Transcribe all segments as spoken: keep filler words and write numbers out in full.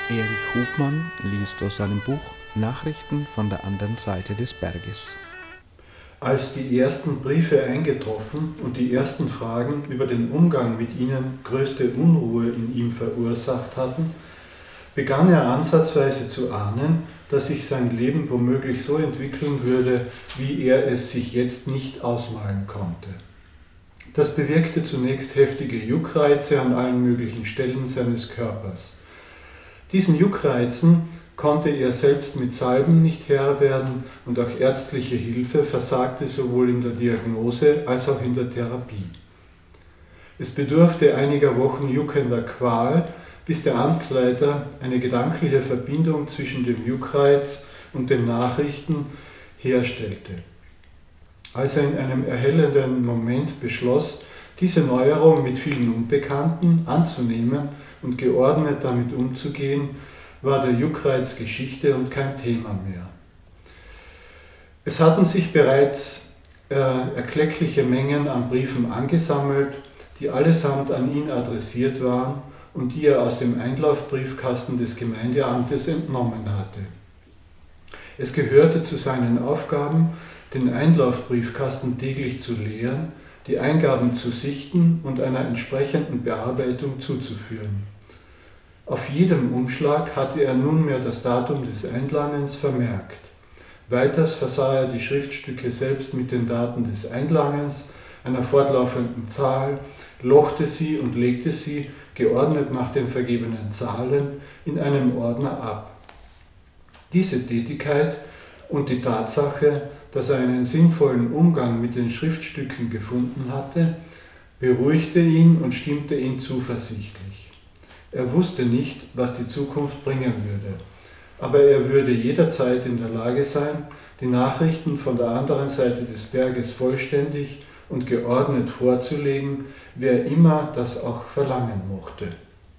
Erich Hubmann liest aus seinem Buch Nachrichten von der anderen Seite des Berges. Als die ersten Briefe eingetroffen und die ersten Fragen über den Umgang mit ihnen größte Unruhe in ihm verursacht hatten, begann er ansatzweise zu ahnen, dass sich sein Leben womöglich so entwickeln würde, wie er es sich jetzt nicht ausmalen konnte. Das bewirkte zunächst heftige Juckreize an allen möglichen Stellen seines Körpers. Diesen Juckreizen konnte er selbst mit Salben nicht Herr werden und auch ärztliche Hilfe versagte sowohl in der Diagnose als auch in der Therapie. Es bedurfte einiger Wochen juckender Qual, bis der Amtsleiter eine gedankliche Verbindung zwischen dem Juckreiz und den Nachrichten herstellte. Als er in einem erhellenden Moment beschloss, diese Neuerung mit vielen Unbekannten anzunehmen und geordnet damit umzugehen, war der Juckreiz Geschichte und kein Thema mehr. Es hatten sich bereits äh, erkleckliche Mengen an Briefen angesammelt, die allesamt an ihn adressiert waren und die er aus dem Einlaufbriefkasten des Gemeindeamtes entnommen hatte. Es gehörte zu seinen Aufgaben, den Einlaufbriefkasten täglich zu leeren, die Eingaben zu sichten und einer entsprechenden Bearbeitung zuzuführen. Auf jedem Umschlag hatte er nunmehr das Datum des Einlangens vermerkt. Weiters versah er die Schriftstücke selbst mit den Daten des Einlangens, einer fortlaufenden Zahl, lochte sie und legte sie, geordnet nach den vergebenen Zahlen, in einem Ordner ab. Diese Tätigkeit und die Tatsache, dass er einen sinnvollen Umgang mit den Schriftstücken gefunden hatte, beruhigte ihn und stimmte ihn zuversichtlich. Er wusste nicht, was die Zukunft bringen würde, aber er würde jederzeit in der Lage sein, die Nachrichten von der anderen Seite des Berges vollständig und geordnet vorzulegen, wer immer das auch verlangen mochte.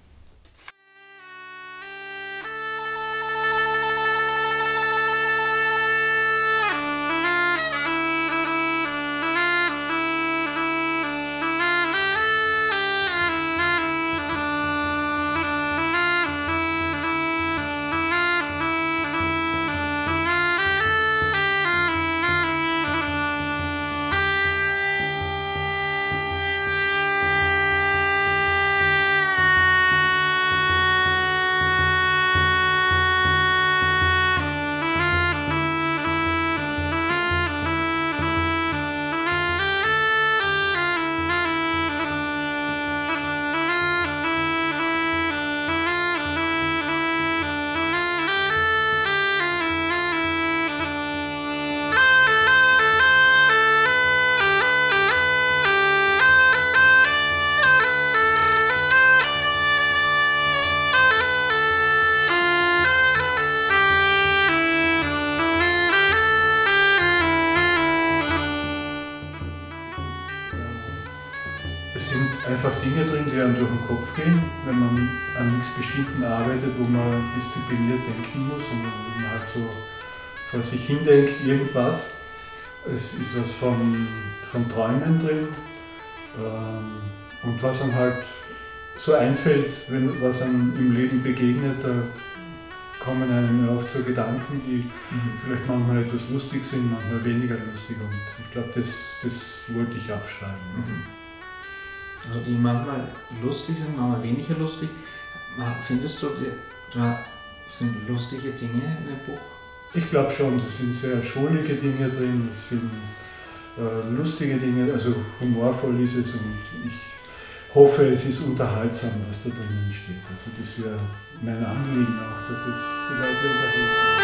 Es sind einfach Dinge drin, die einem durch den Kopf gehen, wenn man an nichts Bestimmten arbeitet, wo man diszipliniert denken muss und wenn man halt so vor sich hin denkt, irgendwas. Es ist was von, von Träumen drin ähm, und was einem halt so einfällt, wenn was einem im Leben begegnet, da kommen einem oft so Gedanken, die mhm. vielleicht manchmal etwas lustig sind, manchmal weniger lustig und ich glaube, das, das wollte ich aufschreiben. Mhm. Also die manchmal lustig sind, manchmal weniger lustig. Findest du, da sind lustige Dinge in dem Buch? Ich glaube schon, das sind sehr schrullige Dinge drin, das sind äh, lustige Dinge, also humorvoll ist es und ich hoffe, es ist unterhaltsam, was da drinnen steht. Also das wäre mein Anliegen auch, dass es die Leute unterhält.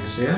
Danke sehr.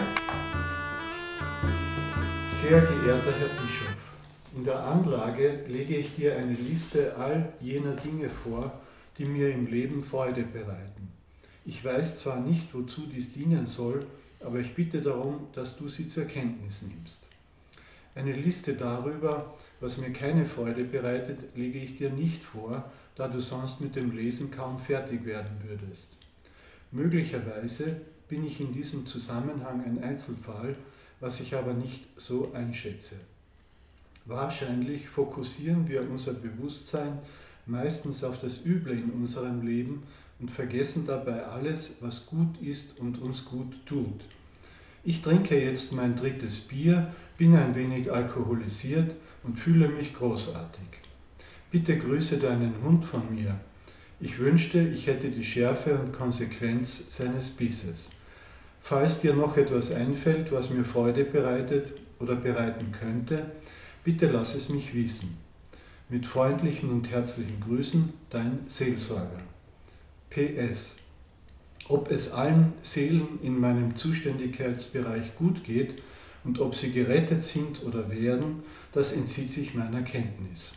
Sehr geehrter Herr Bischof, in der Anlage lege ich dir eine Liste all jener Dinge vor, die mir im Leben Freude bereiten. Ich weiß zwar nicht, wozu dies dienen soll, aber ich bitte darum, dass du sie zur Kenntnis nimmst. Eine Liste darüber, was mir keine Freude bereitet, lege ich dir nicht vor, da du sonst mit dem Lesen kaum fertig werden würdest. Möglicherweise bin ich in diesem Zusammenhang ein Einzelfall, was ich aber nicht so einschätze. Wahrscheinlich fokussieren wir unser Bewusstsein meistens auf das Üble in unserem Leben und vergessen dabei alles, was gut ist und uns gut tut. Ich trinke jetzt mein drittes Bier, bin ein wenig alkoholisiert und fühle mich großartig. Bitte grüße deinen Hund von mir. Ich wünschte, ich hätte die Schärfe und Konsequenz seines Bisses. Falls dir noch etwas einfällt, was mir Freude bereitet oder bereiten könnte, bitte lass es mich wissen. Mit freundlichen und herzlichen Grüßen, dein Seelsorger. P S. Ob es allen Seelen in meinem Zuständigkeitsbereich gut geht und ob sie gerettet sind oder werden, das entzieht sich meiner Kenntnis.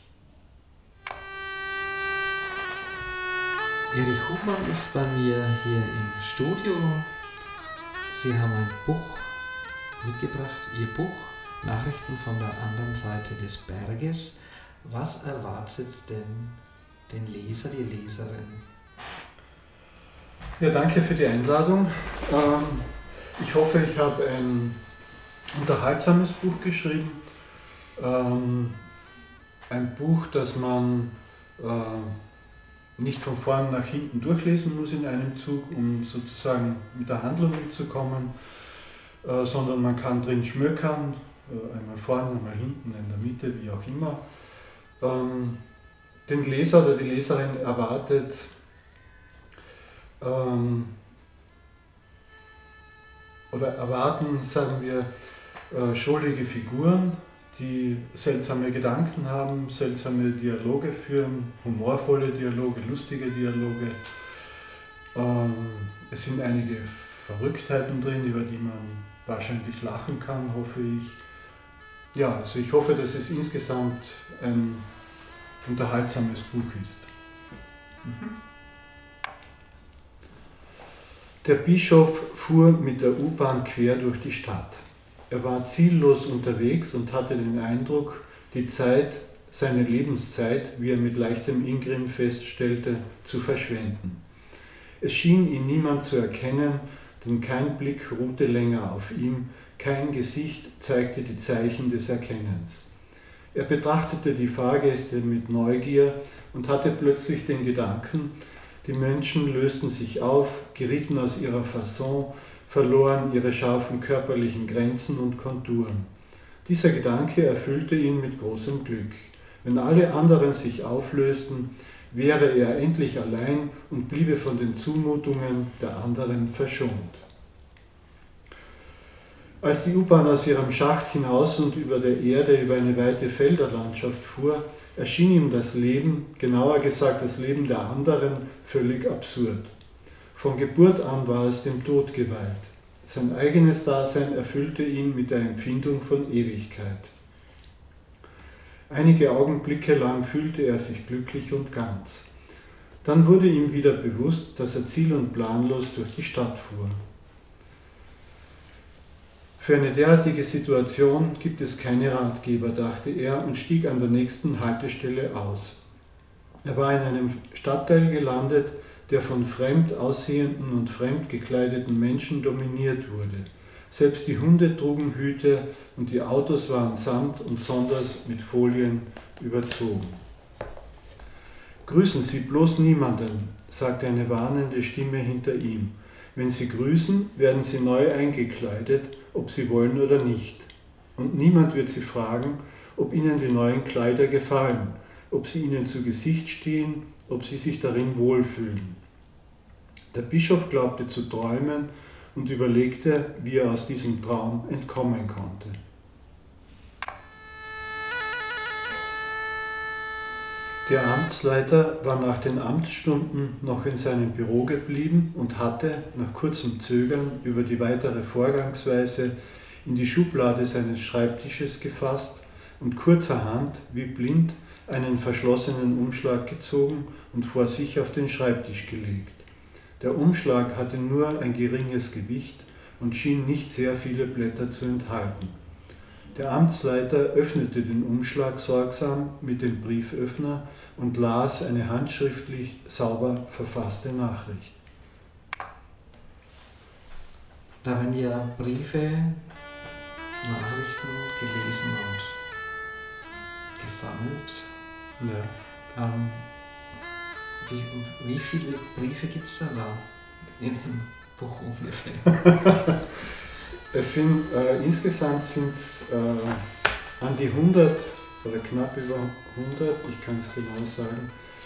Erich Hofmann ist bei mir hier im Studio. Sie haben ein Buch mitgebracht, Ihr Buch, Nachrichten von der anderen Seite des Berges. Was erwartet denn den Leser, die Leserin? Ja, danke für die Einladung. Ich hoffe, ich habe ein unterhaltsames Buch geschrieben. Ein Buch, das man nicht von vorn nach hinten durchlesen muss in einem Zug, um sozusagen mit der Handlung mitzukommen, sondern man kann drin schmökern, einmal vorne, einmal hinten, in der Mitte, wie auch immer. Den Leser oder die Leserin erwartet ähm, oder erwarten, sagen wir, äh, schrullige Figuren, die seltsame Gedanken haben, seltsame Dialoge führen, humorvolle Dialoge, lustige Dialoge. Ähm, es sind einige Verrücktheiten drin, über die man wahrscheinlich lachen kann, hoffe ich. Ja, also ich hoffe, dass es insgesamt ein unterhaltsames Buch ist. Mhm. Der Bischof fuhr mit der U-Bahn quer durch die Stadt. Er war ziellos unterwegs und hatte den Eindruck, die Zeit, seine Lebenszeit, wie er mit leichtem Ingrimm feststellte, zu verschwenden. Es schien ihn niemand zu erkennen, denn kein Blick ruhte länger auf ihm, kein Gesicht zeigte die Zeichen des Erkennens. Er betrachtete die Fahrgäste mit Neugier und hatte plötzlich den Gedanken, die Menschen lösten sich auf, gerieten aus ihrer Fasson, verloren ihre scharfen körperlichen Grenzen und Konturen. Dieser Gedanke erfüllte ihn mit großem Glück. Wenn alle anderen sich auflösten, wäre er endlich allein und bliebe von den Zumutungen der anderen verschont. Als die U-Bahn aus ihrem Schacht hinaus und über der Erde über eine weite Felderlandschaft fuhr, erschien ihm das Leben, genauer gesagt das Leben der anderen, völlig absurd. Von Geburt an war es dem Tod geweiht. Sein eigenes Dasein erfüllte ihn mit der Empfindung von Ewigkeit. Einige Augenblicke lang fühlte er sich glücklich und ganz. Dann wurde ihm wieder bewusst, dass er ziel- und planlos durch die Stadt fuhr. Für eine derartige Situation gibt es keine Ratgeber, dachte er und stieg an der nächsten Haltestelle aus. Er war in einem Stadtteil gelandet, der von fremd aussehenden und fremd gekleideten Menschen dominiert wurde. Selbst die Hunde trugen Hüte und die Autos waren samt und sonders mit Folien überzogen. »Grüßen Sie bloß niemanden«, sagte eine warnende Stimme hinter ihm. »Wenn Sie grüßen, werden Sie neu eingekleidet, ob Sie wollen oder nicht. Und niemand wird Sie fragen, ob Ihnen die neuen Kleider gefallen, ob sie Ihnen zu Gesicht stehen, ob Sie sich darin wohlfühlen.« Der Bischof glaubte zu träumen und überlegte, wie er aus diesem Traum entkommen konnte. Der Amtsleiter war nach den Amtsstunden noch in seinem Büro geblieben und hatte, nach kurzem Zögern über die weitere Vorgangsweise, in die Schublade seines Schreibtisches gefasst und kurzerhand, wie blind, einen verschlossenen Umschlag gezogen und vor sich auf den Schreibtisch gelegt. Der Umschlag hatte nur ein geringes Gewicht und schien nicht sehr viele Blätter zu enthalten. Der Amtsleiter öffnete den Umschlag sorgsam mit dem Brieföffner und las eine handschriftlich sauber verfasste Nachricht. Da werden ja Briefe, Nachrichten gelesen und gesammelt. Ja. Ähm, wie, wie viele Briefe gibt es da, da in dem Buch ungefähr? Es sind, äh, insgesamt sind es äh, an die hundert oder knapp über hundert, ich kann es genau sagen,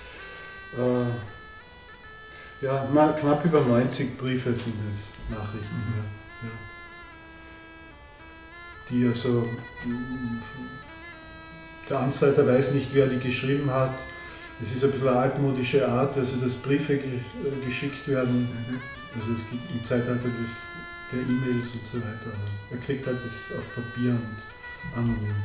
äh, ja, na, knapp über neunzig Briefe sind es, Nachrichten, mhm. ja, ja. Die also, der Amtsleiter weiß nicht, wer die geschrieben hat. Es ist ein bisschen eine altmodische Art, also dass Briefe ge geschickt werden, mhm. Also es gibt im Zeitalter des der E-Mails und so weiter. Er kriegt halt das auf Papier und anonym.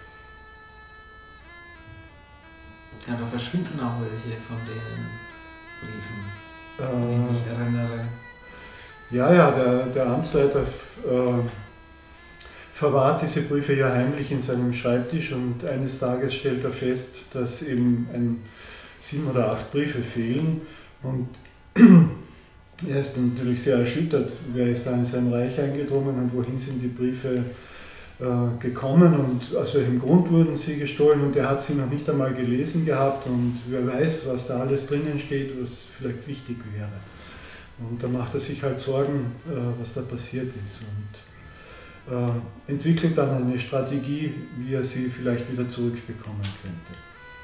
Ja, da verschwinden auch welche von den Briefen, äh, wenn ich mich erinnere. Ja, ja, der, der Amtsleiter äh, verwahrt diese Briefe ja heimlich in seinem Schreibtisch und eines Tages stellt er fest, dass eben ein, sieben oder acht Briefe fehlen und er ist natürlich sehr erschüttert, wer ist da in sein Reich eingedrungen und wohin sind die Briefe äh, gekommen und aus welchem Grund wurden sie gestohlen und er hat sie noch nicht einmal gelesen gehabt und wer weiß, was da alles drinnen steht, was vielleicht wichtig wäre. Und da macht er sich halt Sorgen, äh, was da passiert ist und äh, entwickelt dann eine Strategie, wie er sie vielleicht wieder zurückbekommen könnte.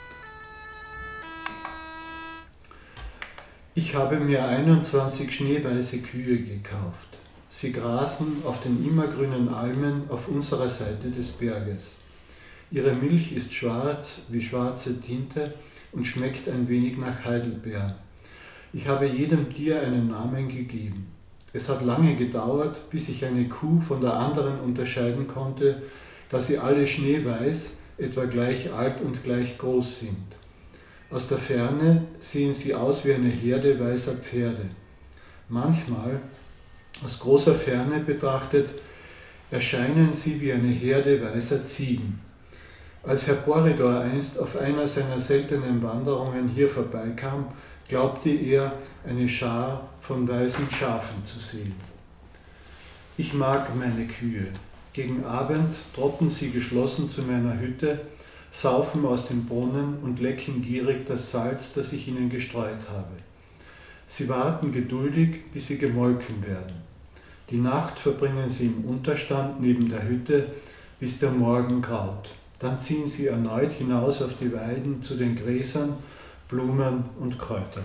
Ich habe mir einundzwanzig schneeweiße Kühe gekauft. Sie grasen auf den immergrünen Almen auf unserer Seite des Berges. Ihre Milch ist schwarz wie schwarze Tinte und schmeckt ein wenig nach Heidelbeer. Ich habe jedem Tier einen Namen gegeben. Es hat lange gedauert, bis ich eine Kuh von der anderen unterscheiden konnte, da sie alle schneeweiß, etwa gleich alt und gleich groß sind. Aus der Ferne sehen sie aus wie eine Herde weißer Pferde. Manchmal, aus großer Ferne betrachtet, erscheinen sie wie eine Herde weißer Ziegen. Als Herr Boridor einst auf einer seiner seltenen Wanderungen hier vorbeikam, glaubte er, eine Schar von weißen Schafen zu sehen. Ich mag meine Kühe. Gegen Abend trotten sie geschlossen zu meiner Hütte, saufen aus dem Brunnen und lecken gierig das Salz, das ich ihnen gestreut habe. Sie warten geduldig, bis sie gemolken werden. Die Nacht verbringen sie im Unterstand neben der Hütte, bis der Morgen graut. Dann ziehen sie erneut hinaus auf die Weiden zu den Gräsern, Blumen und Kräutern.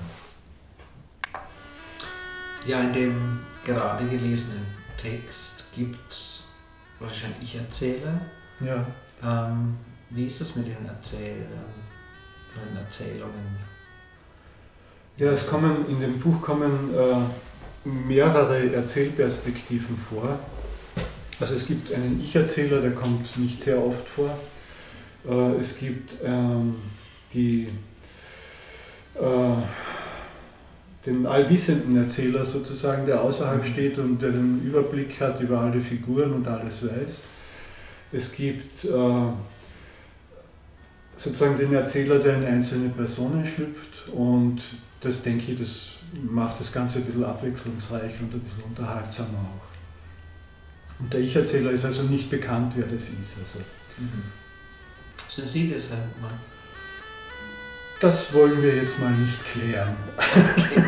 Ja, in dem gerade gelesenen Text gibt es wahrscheinlich Erzähler. Ja. Ähm, Wie ist es mit den Erzählern, den Erzählungen? Ja, es kommen, in dem Buch kommen äh, mehrere Erzählperspektiven vor. Also es gibt einen Ich-Erzähler, der kommt nicht sehr oft vor. Äh, es gibt ähm, die, äh, den allwissenden Erzähler sozusagen, der außerhalb steht und der den Überblick hat über alle Figuren und alles weiß. Es gibt äh, sozusagen den Erzähler, der in einzelne Personen schlüpft und das, denke ich, das macht das Ganze ein bisschen abwechslungsreich und ein bisschen unterhaltsamer auch. Und der Ich-Erzähler ist also nicht bekannt, wer das ist. Also. Mhm. Sind Sie das, Herr Mann? Das wollen wir jetzt mal nicht klären. Okay.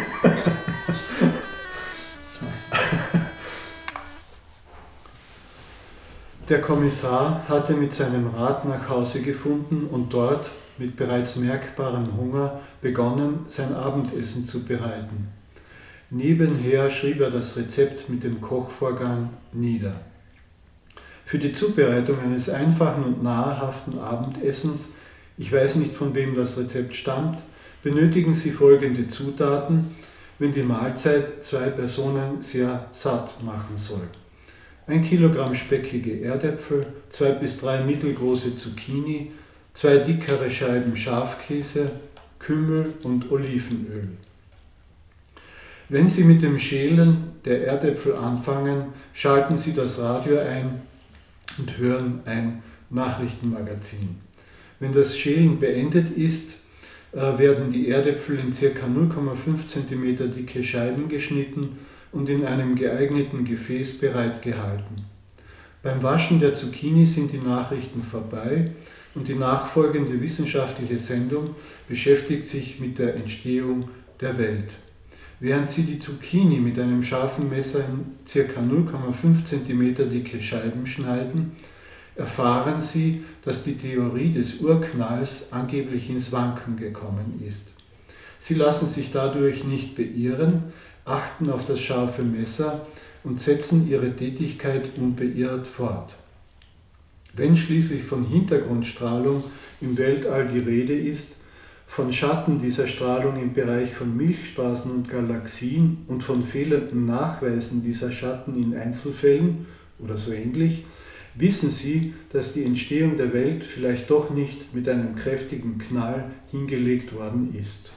Der Kommissar hatte mit seinem Rat nach Hause gefunden und dort, mit bereits merkbarem Hunger, begonnen, sein Abendessen zu bereiten. Nebenher schrieb er das Rezept mit dem Kochvorgang nieder. Für die Zubereitung eines einfachen und nahrhaften Abendessens Ich weiß nicht, von wem das Rezept stammt. Benötigen Sie folgende Zutaten, wenn die Mahlzeit zwei Personen sehr satt machen soll. Ein Kilogramm speckige Erdäpfel, zwei bis drei mittelgroße Zucchini, zwei dickere Scheiben Schafkäse, Kümmel und Olivenöl. Wenn Sie mit dem Schälen der Erdäpfel anfangen, schalten Sie das Radio ein und hören ein Nachrichtenmagazin. Wenn das Schälen beendet ist, werden die Erdäpfel in ca. null Komma fünf Zentimeter dicke Scheiben geschnitten und in einem geeigneten Gefäß bereitgehalten. Beim Waschen der Zucchini sind die Nachrichten vorbei und die nachfolgende wissenschaftliche Sendung beschäftigt sich mit der Entstehung der Welt. Während Sie die Zucchini mit einem scharfen Messer in ca. null Komma fünf Zentimeter dicke Scheiben schneiden, erfahren Sie, dass die Theorie des Urknalls angeblich ins Wanken gekommen ist. Sie lassen sich dadurch nicht beirren, achten auf das scharfe Messer und setzen ihre Tätigkeit unbeirrt fort. Wenn schließlich von Hintergrundstrahlung im Weltall die Rede ist, von Schatten dieser Strahlung im Bereich von Milchstraßen und Galaxien und von fehlenden Nachweisen dieser Schatten in Einzelfällen oder so ähnlich, wissen Sie, dass die Entstehung der Welt vielleicht doch nicht mit einem kräftigen Knall hingelegt worden ist.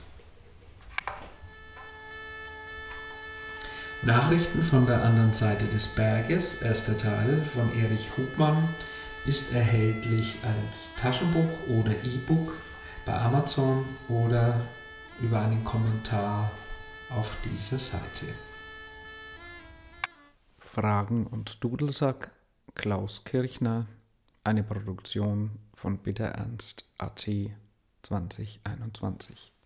Nachrichten von der anderen Seite des Berges, erster Teil von Erich Hubmann, ist erhältlich als Taschenbuch oder E-Book bei Amazon oder über einen Kommentar auf dieser Seite. Fragen und Dudelsack, Klaus Kirchner, eine Produktion von Bitte Ernst A T zwanzig einundzwanzig.